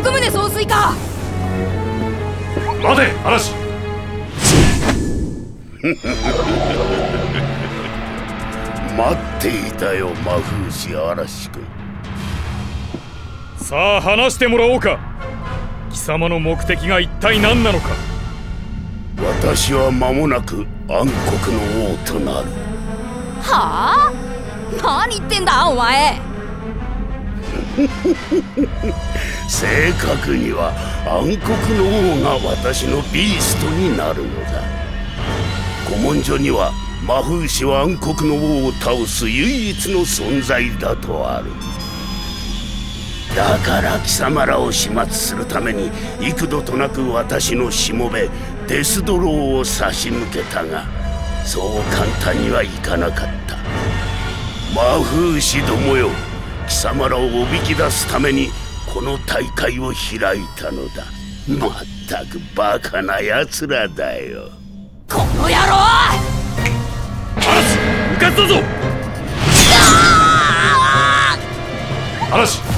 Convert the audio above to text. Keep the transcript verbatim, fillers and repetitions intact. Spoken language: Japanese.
徳宗総帥か。 待て嵐。 待っていたよ魔風氏嵐君。 さあ話してもらおうか。貴様の目的が一体何なのか。 私は間もなく暗黒の王となる。 はあ、何言ってんだお前。 正確には暗黒の王が私のビーストになるのだ。古文書には魔風氏は暗黒の王を倒す唯一の存在だとある。だから貴様らを始末するために幾度となく私のしもべデスドローを差し向けたが、そう簡単にはいかなかった。魔風氏どもよ、貴様らをおびき出すためにこの大会を開いたのだ。まったくバカな奴らだよ。 この野郎。 嵐、うかつだぞ。嵐。